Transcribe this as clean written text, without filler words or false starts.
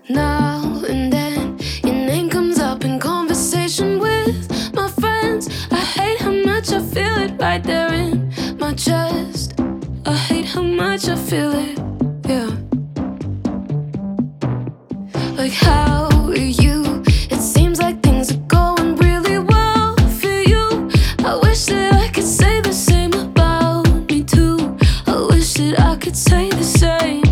Now and then, your name comes up in conversation with my friends. I hate how much I feel it right there in my chest. I hate how much I feel it, yeah. Like, how are you? It seems like things are going really well for you. I wish that I could say the same about me too. I wish that I could say the same.